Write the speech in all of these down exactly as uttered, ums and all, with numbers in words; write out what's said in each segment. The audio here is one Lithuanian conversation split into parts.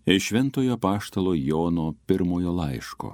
Iš Šventojo apaštalo Jono pirmojo laiško.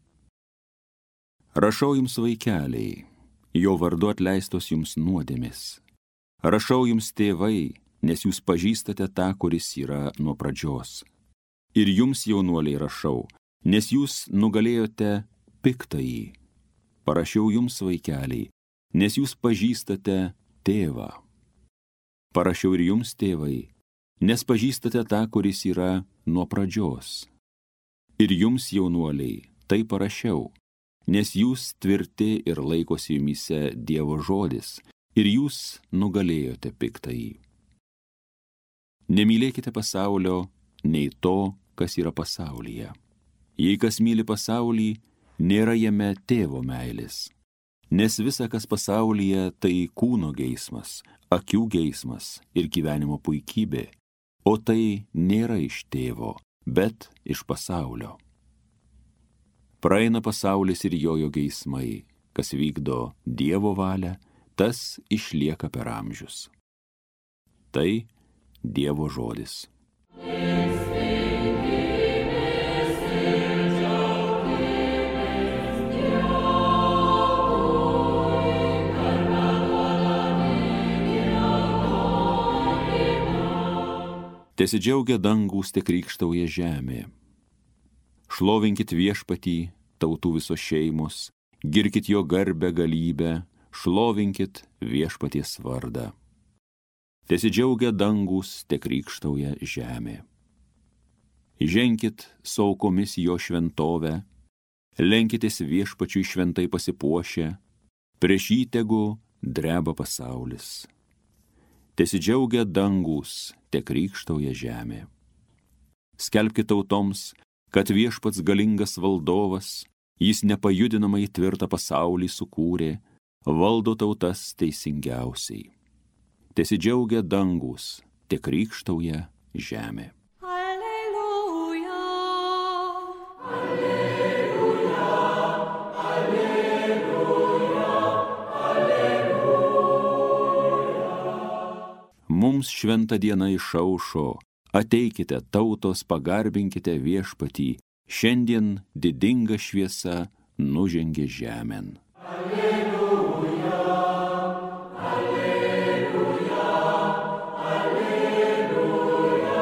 Rašau jums, vaikeliai, jo vardu atleistos jums nuodėmės. Rašau jums, tėvai, nes jūs pažįstate tą, kuris yra nuo pradžios. Ir jums, jaunuoliai, rašau, nes jūs nugalėjote piktąjį. Parašiau jums, vaikeliai, nes jūs pažįstate tėvą. Parašiau ir jums, tėvai, nes pažįstate tą, kuris yra nuo pradžios. Ir jums, jaunuoliai, tai parašiau, nes jūs tvirti ir laikosi jumyse Dievo žodis, ir jūs nugalėjote piktąjį. Nemylėkite pasaulio, nei to, kas yra pasaulyje. Jei kas myli pasaulį, nėra jame tėvo meilės. Nes visa, kas pasaulyje, tai kūno geismas, akių geismas ir gyvenimo puikybė, o tai nėra iš tėvo, bet iš pasaulio. Praeina pasaulis ir jojo geismai, kas vykdo Dievo valią, tas išlieka per amžius. Tai Dievo žodis. Tesidžiaugia dangūs, te krykštauja žemė. Šlovinkit viešpatį, tautų visos šeimos, girkit jo garbę galybę, šlovinkit viešpaties vardą. Tesidžiaugia dangūs, te krykštauja žemė. Ženkit su aukomis jo šventovę, lenkitės viešpačiui šventai pasipuošę, prieš jį tegu dreba pasaulis. Tesidžiaugia dangūs, te krykštauja žemė. Skelbkit tautoms, kad viešpats galingas valdovas, jis nepajudinamai tvirtą pasaulį sukūrė, valdo tautas teisingiausiai. Tesidžiaugia dangūs, te krykštauja žemė. Alleluja, alleluja, alleluja, alleluja. Mums šventa diena išaušo, ateikite tautos, pagarbinkite viešpatį, šiandien didinga šviesa nužengė žemėn. Alleluja, alleluja, alleluja,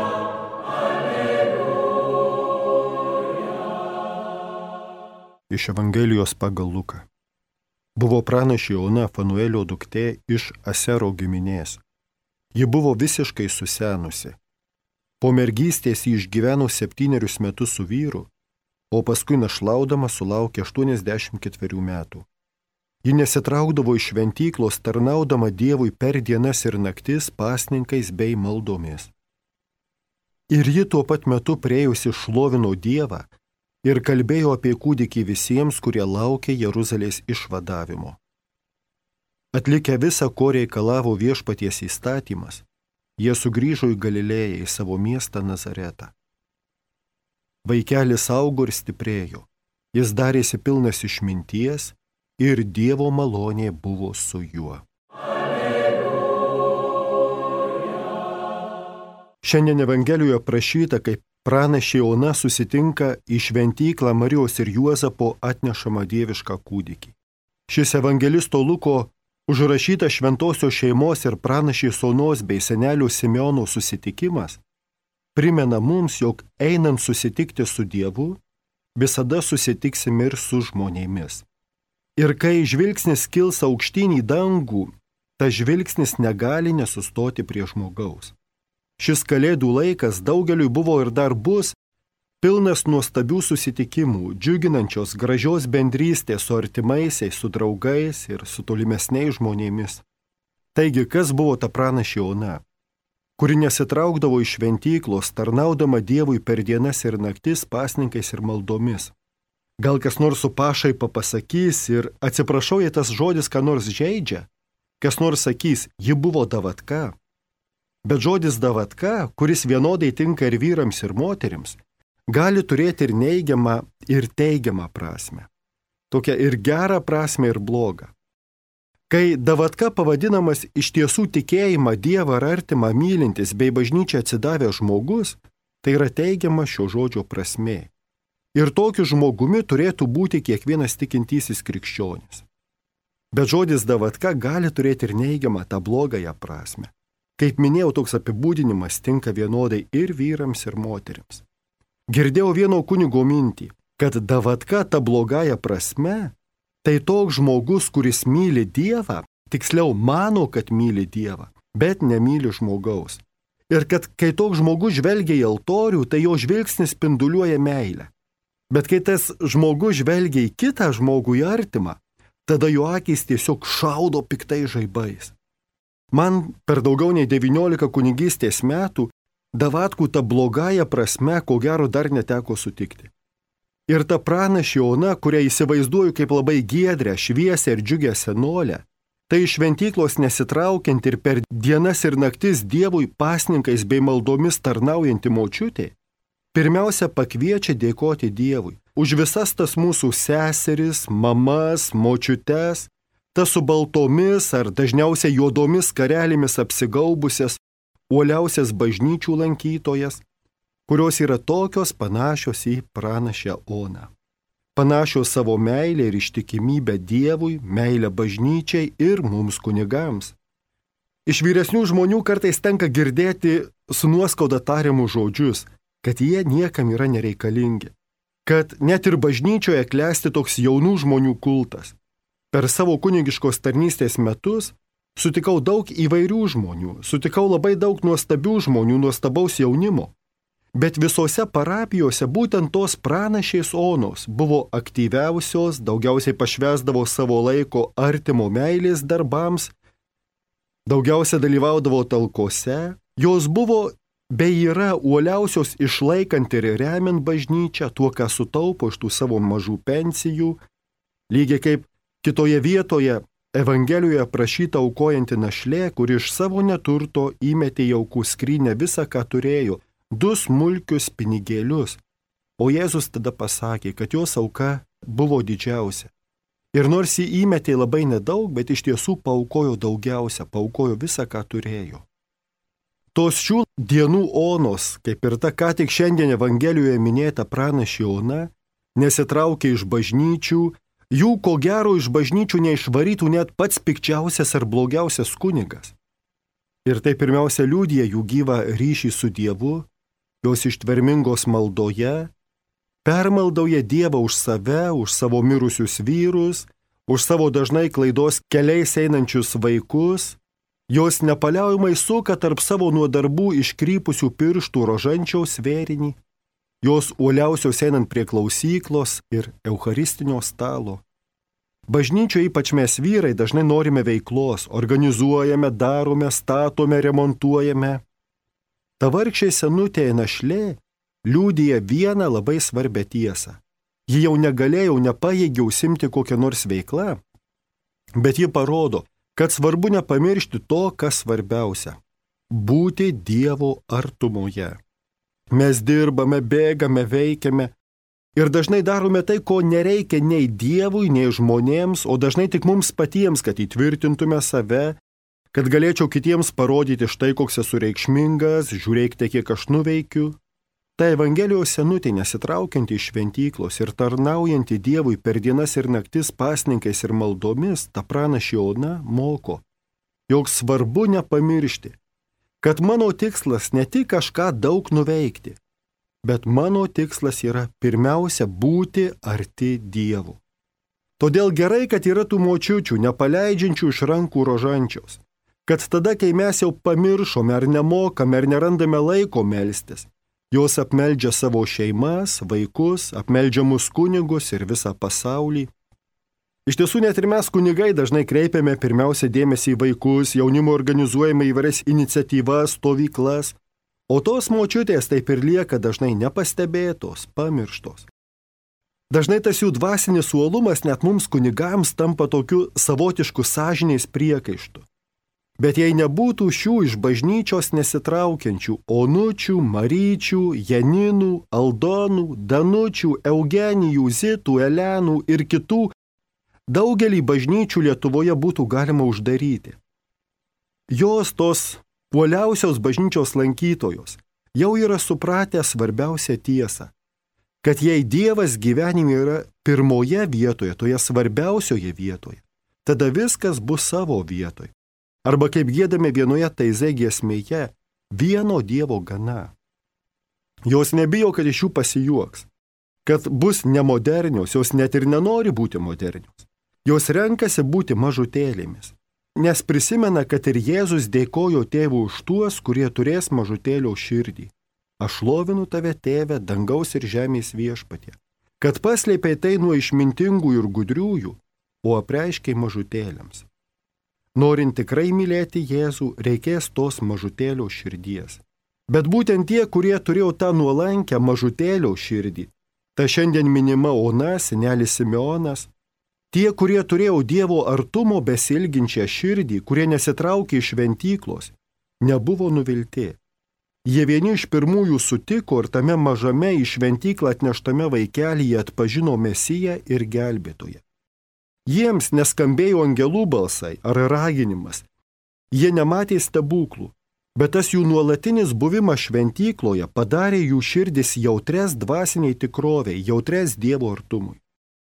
alleluja. Iš Evangelijos pagal Luką. Buvo pranašė Ona, Fanuelio duktė iš Asero giminės. Ji buvo visiškai susenusi. Po mergystės ji išgyveno septynerius metus su vyru, o paskui našlaudama sulaukė aštuoniasdešimt ketverių metų. Ji nesitraukdavo iš šventyklos, tarnaudama Dievui per dienas ir naktis pasninkais bei maldomis. Ir ji tuo pat metu priėjusi šlovino Dievą ir kalbėjo apie kūdikį visiems, kurie laukė Jeruzalės išvadavimo. Atlikę visą, ko reikalavo viešpaties įstatymas, jie sugrįžo į Galilėją, į savo miestą Nazaretą. Vaikelis augo ir stiprėjo, jis darėsi pilnas išminties ir Dievo malonė buvo su juo. Alleluja. Šiandien Evangelijoje prašyta, kaip pranašė Ona susitinka į šventyklą Marijos ir Juozapo atnešamą dievišką kūdikį. Šis evangelisto Luko užrašytas šventosios šeimos ir pranašės Onos bei senelio Simeono susitikimas primena mums, jog einant susitikti su Dievu, visada susitiksime ir su žmonėmis. Ir kai žvilgsnis kils aukštyn į dangų, tas žvilgsnis negali nesustoti prie žmogaus. Šis kalėdų laikas daugeliui buvo ir dar bus pilnas nuostabių susitikimų, džiuginančios gražios bendrystės su artimaisiais, su draugais ir su tolimesniais žmonėmis. Taigi, kas buvo ta pranašė Ona, kuri nesitraukdavo iš šventyklos, tarnaudama Dievui per dienas ir naktis pasninkais ir maldomis? Gal kas nors su pašaipa pasakys ir atsiprašau, jei tas žodis ką nors žeidžia, kas nors sakys, ji buvo davatka. Bet žodis davatka, kuris vienodai tinka ir vyrams ir moterims, gali turėti ir neigiamą, ir teigiamą prasme. Tokią ir gerą prasme, ir blogą. Kai davatka pavadinamas iš tiesų tikėjimą Dievą ar artimą mylintis bei bažnyčią atsidavęs žmogus, Tai yra teigiama šio žodžio prasmė. Ir tokiu žmogumi turėtų būti kiekvienas tikintysis krikščionis. Bet žodis davatka gali turėti ir neigiamą tą blogąją prasme. Kaip minėjau, toks apibūdinimas tinka vienodai ir vyrams, ir moteriams. Girdėjau vieno kunigo mintį, kad davatka ta blogąja prasme, tai toks žmogus, kuris myli Dievą, tiksliau mano, kad myli Dievą, bet nemyli žmogaus. Ir kad kai toks žmogus žvelgia į altorių, tai jo žvilgsnis spinduliuoja meilę. Bet kai tas žmogus žvelgia į kitą žmogų, į artimą, tada jo akys tiesiog šaudo piktai žaibais. Man per daugiau nei devyniolika kunigystės metų davatkų ta blogąja prasme, ko gero, dar neteko sutikti. Ir ta pranašė Ona, kurią įsivaizduoju kaip labai giedrę, šviesę ir džiugę senolę, tai iš šventyklos nesitraukiant ir per dienas ir naktis Dievui pasninkais bei maldomis tarnaujanti močiutė, pirmiausia pakviečia dėkoti Dievui už visas tas mūsų seseris, mamas, močiutes, tas su baltomis ar dažniausiai juodomis karelėmis apsigaubusias, uoliausias bažnyčių lankytojas, kurios yra tokios panašios į pranašę Oną. Panašios savo meilę ir ištikimybę Dievui, meilę bažnyčiai ir mums kunigams. Iš vyresnių žmonių kartais tenka girdėti su nuoskauda tariamus žodžius, kad jie niekam yra nereikalingi, kad net ir bažnyčioje klesti toks jaunų žmonių kultas. Per savo kunigiškos tarnystės metus sutikau daug įvairių žmonių, sutikau labai daug nuostabių žmonių, nuostabaus jaunimo. Bet visose parapijose būtent tos pranašės Onos buvo aktyviausios, daugiausiai pašvęsdavo savo laiko artimo meilės darbams, daugiausia dalyvaudavo talkose, jos buvo bei yra uoliausios išlaikant ir remiant bažnyčią, tuo, ką sutaupo iš tų savo mažų pensijų, lygiai kaip kitoje vietoje Evangelijoje aprašyta aukojanti našlė, kuri iš savo neturto įmetė į aukų skrynę visą, ką turėjo, du smulkius pinigėlius, o Jėzus tada pasakė, kad jos auka buvo didžiausia. Ir nors jį įmetė labai nedaug, bet iš tiesų paaukojo daugiausia, paaukojo visą, ką turėjo. Tos šių dienų Onos, kaip ir ta ką tik šiandien Evangelijoje minėta pranašė Ona, nesitraukė iš bažnyčių, jų ko gero iš bažnyčių neišvarytų net pats pikčiausias ar blogiausias kunigas. Ir tai pirmiausia liudija jų gyvą ryšį su Dievu, jos ištvermingos maldoje, permaldauja Dievą už save, už savo mirusius vyrus, už savo dažnai klaidos keliais einančius vaikus, jos nepaliaujamai suka tarp savo nuo darbų iškrypusių pirštų rožančiaus vėrinį, jos uoliausios einant prie klausyklos ir eucharistinio stalo. Bažnyčioje ypač mes vyrai dažnai norime veiklos, organizuojame, darome, statome, remontuojame. Ta vargšė senutė našlė liudija vieną labai svarbią tiesą. Ji jau negalėjo, nepajėgė užsimti kokią nors veiklą, bet ji parodo, kad svarbu nepamiršti to, kas svarbiausia – būti Dievo artumoje. Mes dirbame, bėgame, veikiame ir dažnai darome tai, ko nereikia nei Dievui, nei žmonėms, o dažnai tik mums patiems, kad įtvirtintume save, kad galėčiau kitiems parodyti štai koks esu reikšmingas, žiūrėkite, kiek aš nuveikiu. Ta Evangelijos senutė nesitraukianti iš šventyklos ir tarnaujanti Dievui per dienas ir naktis pasninkais ir maldomis, ta pranašė Ona moko, jog svarbu nepamiršti, kad mano tikslas ne tik kažką daug nuveikti, bet mano tikslas yra pirmiausia būti arti Dievo. Todėl gerai, kad yra tų močiučių, nepaleidžiančių iš rankų rožančiaus, kad tada, kai mes jau pamiršome ar nemokame ar nerandame laiko melstis, jos apmeldžia savo šeimas, vaikus, apmeldžia mus kunigus ir visą pasaulį. Iš tiesų, net ir mes kunigai dažnai kreipiame pirmiausia dėmesį į vaikus, jaunimo organizuojame įvairias iniciatyvas, stovyklas, o tos močiutės taip ir lieka dažnai nepastebėtos, pamirštos. Dažnai tas jų dvasinis uolumas net mums kunigams tampa tokiu savotišku sąžinės priekaištu. Bet jei nebūtų šių iš bažnyčios nesitraukiančių Onučių, Maryčių, Janinų, Aldonų, Danučių, Eugenijų, Zitų, Elenų ir kitų, daugelį bažnyčių Lietuvoje būtų galima uždaryti. Jos tos uoliausios bažnyčios lankytojos, jau yra supratę svarbiausią tiesą, kad jei Dievas gyvenime yra pirmoje vietoje, toje svarbiausioje vietoje, tada viskas bus savo vietoje. Arba kaip giedame vienoje taizė giesmėje, vieno Dievo gana. Jos nebijo, kad iš jų pasijuoks, kad bus nemodernios, jos net ir nenori būti modernios. Jos renkasi būti mažutėlėmis, nes prisimena, kad ir Jėzus dėkojo tėvų už tuos, kurie turės mažutėlio širdį. Aš šlovinu tave, tėve, dangaus ir žemės viešpatie, kad paslėpei tai nuo išmintingų ir gudriųjų, o apreiškiai mažutėliams. Norint tikrai mylėti Jėzų, reikės tos mažutėlio širdies. Bet būtent tie, kurie turėjo tą nuolankę mažutėlio širdį, ta šiandien minima Ona, senelis Simeonas, tie, kurie turėjo Dievo artumo besilginčią širdį, kurie nesitraukė iš šventyklos, nebuvo nuvilti. Jie vieni iš pirmųjų sutiko ir tame mažame į šventyklą atneštame vaikelyje atpažino Mesiją ir gelbėtoją. Jiems neskambėjo angelų balsai ar raginimas. Jie nematė stebuklų, bet tas jų nuolatinis buvimas šventykloje padarė jų širdis jautres dvasiniai tikroviai, jautres Dievo artumui.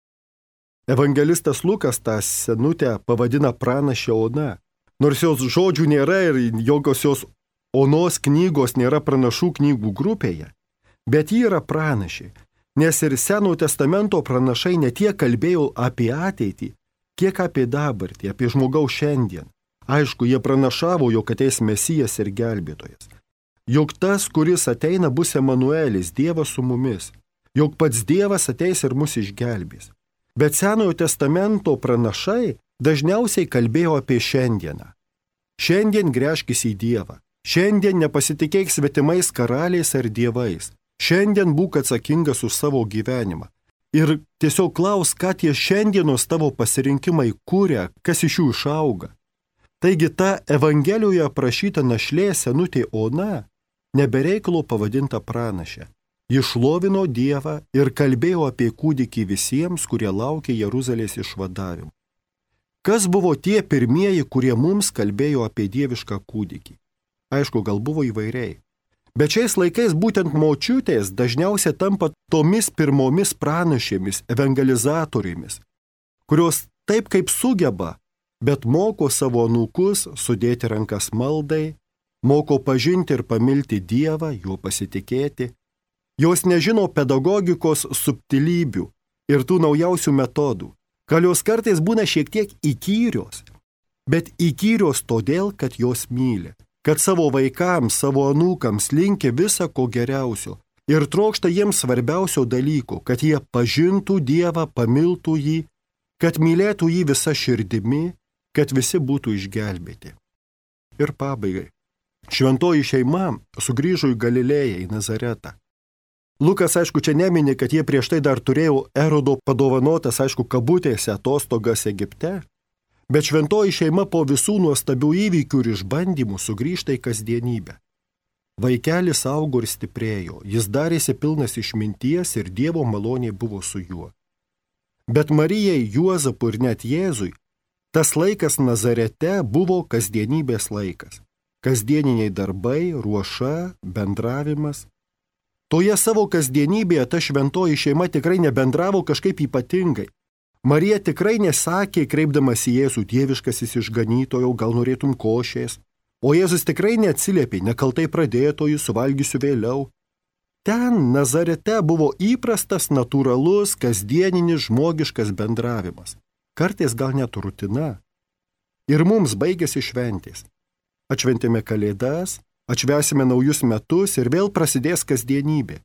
Evangelistas Lukas tą senutę pavadina pranašę Ona, nors jos žodžių nėra ir jokios jos Onos knygos nėra pranašų knygų grupėje, bet ji yra pranašė, nes ir Senojo testamento pranašai ne tiek kalbėjo apie ateitį, kiek apie dabartį, apie žmogaus šiandien. Aišku, jie pranašavo, jog ateis Mesijas ir gelbėtojas. Jog tas, kuris ateina, bus Emanuelis, Dievas su mumis. Jog pats Dievas ateis ir mus išgelbės. Bet Senojo testamento pranašai dažniausiai kalbėjo apie šiandieną. Šiandien gręžkis į Dievą. Šiandien nepasitikėk svetimais karaliais ar dievais. Šiandien būk atsakingas už savo gyvenimą. Ir tiesiog klaus, ką tie šiandienos tavo pasirinkimai kūrė, kas iš jų išauga. Taigi ta Evangelijoje aprašyta našlė senutė Ona nebereikalo pavadinta pranašė. Ji šlovino Dievą ir kalbėjo apie kūdikį visiems, kurie laukė Jeruzalės išvadavimo. Kas buvo tie pirmieji, kurie mums kalbėjo apie dievišką kūdikį? Aišku, gal buvo įvairiai. Bet šiais laikais būtent močiutės dažniausiai tampa tomis pirmomis pranašėmis, evangelizatorėmis, kurios taip kaip sugeba, bet moko savo anūkus sudėti rankas maldai, moko pažinti ir pamilti Dievą, juo pasitikėti. Jos nežino pedagogikos subtilybių ir tų naujausių metodų. Gal jos kartais būna šiek tiek įkyrios, bet įkyrios todėl, kad jos myli. Kad savo vaikams, savo anūkams linki visą ko geriausio ir trokšta jiems svarbiausio dalyko, kad jie pažintų Dievą, pamiltų jį, kad mylėtų jį visą širdimi, kad visi būtų išgelbėti. Ir pabaigai. Šventoji šeima sugrįžo į Galilėją, į Nazaretą. Lukas, aišku, čia nemini, kad jie prieš tai dar turėjo Erodo padovanotas, aišku, kabutėse atostogas Egipte. Bet šventoji šeima po visų nuostabių įvykių ir išbandymų sugrįžta į kasdienybę. Vaikelis augo ir stiprėjo, jis darėsi pilnas išminties ir Dievo malonė buvo su juo. Bet Marijai, Juozapui ir net Jėzui tas laikas Nazarete buvo kasdienybės laikas. Kasdieniniai darbai, ruoša, bendravimas. Toje savo kasdienybėje ta šventoji šeima tikrai nebendravo kažkaip ypatingai. Marija tikrai nesakė, kreipdamas į Jėzų, dieviškasis išganytojau, gal norėtum košės, o Jėzus tikrai neatsiliepė, nekaltai pradėtojų, suvalgysiu vėliau. Ten, Nazarete, buvo įprastas, natūralus, kasdieninis, žmogiškas bendravimas. Kartais gal net rutina. Ir mums baigėsi šventės. Atšventėme Kalėdas, atšvęsime naujus metus ir vėl prasidės kasdienybė.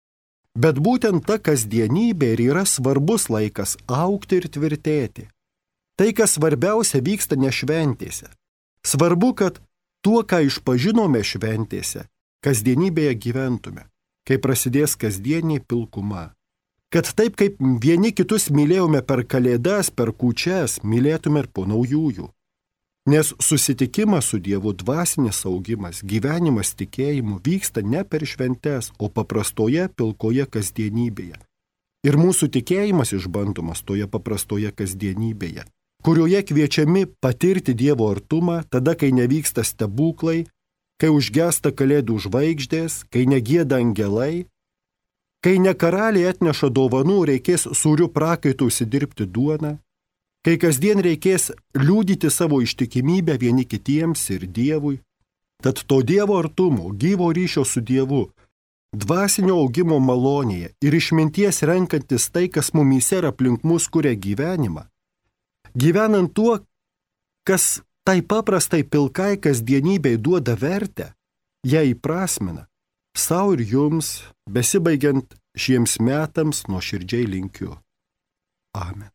Bet būtent ta kasdienybė ir yra svarbus laikas augti ir tvirtėti. Tai, kas svarbiausia, vyksta ne šventėse. Svarbu, kad tuo, ką išpažinome šventėse, kasdienybėje gyventume, kai prasidės kasdienė pilkuma. Kad taip, kaip vieni kitus mylėjome per Kalėdas, per kūčias, mylėtume ir po naujųjų. Nes susitikimas su Dievu, dvasinis augimas, gyvenimas tikėjimu vyksta ne per šventes, o paprastoje pilkoje kasdienybėje. Ir mūsų tikėjimas išbandomas toje paprastoje kasdienybėje, kurioje kviečiami patirti Dievo artumą tada, kai nevyksta stebuklai, kai užgesta kalėdų žvaigždės, kai negėda angelai, kai ne karaliai atneša dovanų, reikės sūrių prakaitų užsidirbti duoną, kai kasdien reikės liudyti savo ištikimybę vieni kitiems ir Dievui. Tad to Dievo artumo, gyvo ryšio su Dievu, dvasinio augimo malonėje ir išminties renkantis tai, kas mumyse ir aplink mus kuria gyvenimą, gyvenant tuo, kas tai paprastai pilkai kasdienybei duoda vertę, ją įprasmina, savo ir jums, besibaigiant šiems metams, nuoširdžiai linkiu. Amen.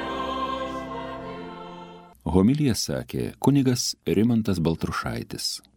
Homiliją sakė kunigas Rimantas Baltrušaitis.